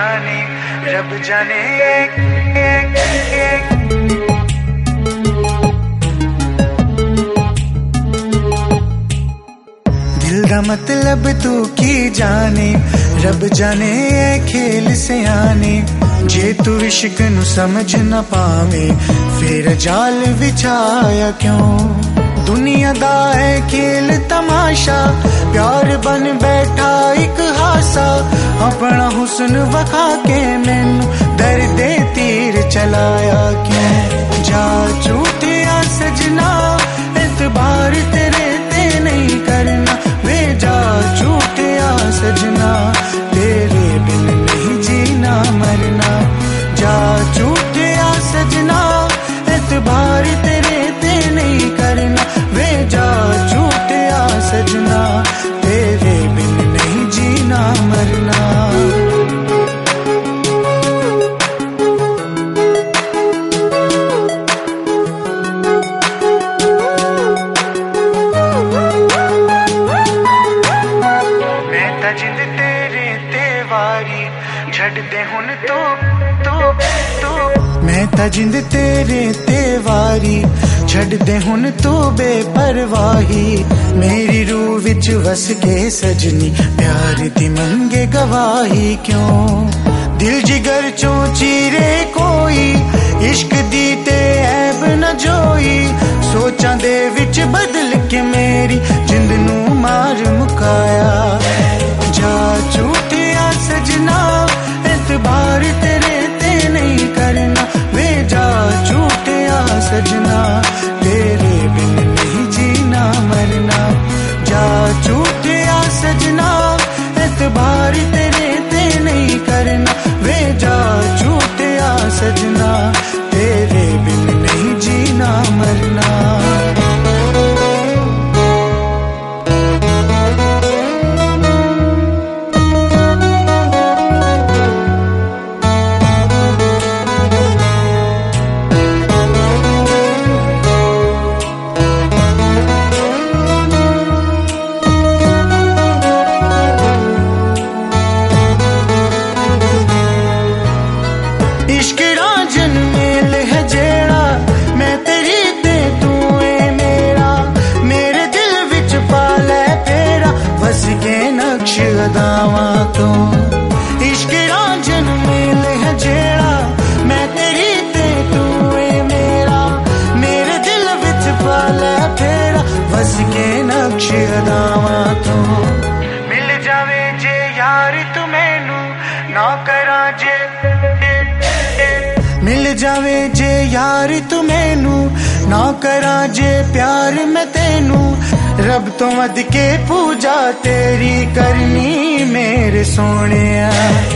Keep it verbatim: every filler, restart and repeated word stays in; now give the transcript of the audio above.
जाने, रब जाने। दिल दा मतलब तू की जाने, रब जाने खेल से आने। जे तू इश्क नू समझ न पावे फिर जाल विछाया क्यों। दुनिया दा है खेल तमाशा, प्यार बन बैठा एक हासा। अपना हुस्न वखा के मैनू दर्द तीर चलाया क्यों। जा झूठिया सजना एतबार तेरे ते नहीं करना, वे जा झूठिया सजना तेरे बिन नहीं जीना मरना। जा झूठिया सजना एतबार तेरे ते नहीं करना, वे जा झूठिया सजना तेरे बिन नहीं जीना मरना। जिंद तेरे ते वारी छड़ दे हुन तो तो तो। मैं ता जिंद तेरे ते वारी छड़ दे हुन तो बेपरवाही। मेरी रूह विच वस के सजनी प्यार दी मंगे गवाही क्यों। दिल जिगर चों चीरे कोई इश्क दी ते ऐब न जोई। सोचां दे विच बदल के मेरी जिंद नू मार मुकाया। जा झूठिया सजना एतबार तेरे ते नहीं करना, वे जा झूठिया सजना तेरे बिन नहीं जीना मरना। जा झूठिया सजना एतबार तेरे ते नहीं करना, वे जा झूठिया सजना तेरे बिन नहीं जीना मरना। इश्क रांझन मेल है जेड़ा मैं तेरी ते तू है मेरा। मेरे दिल विच पाले फेरा बस के नक्श अदावां तो। इश्क रांझन मेल है जेड़ा मैं तेरी ते तू है मेरा। मेरे दिल विच पाले फेरा बस के नक्श अदावां तो। मिल जावे जे यार तू मैनू ना करा जे। मिल जावे जे यार तू मैनू ना करा जे प्यार मैं तेनू। रब तो वध के पूजा तेरी करनी मेरे सोनिया।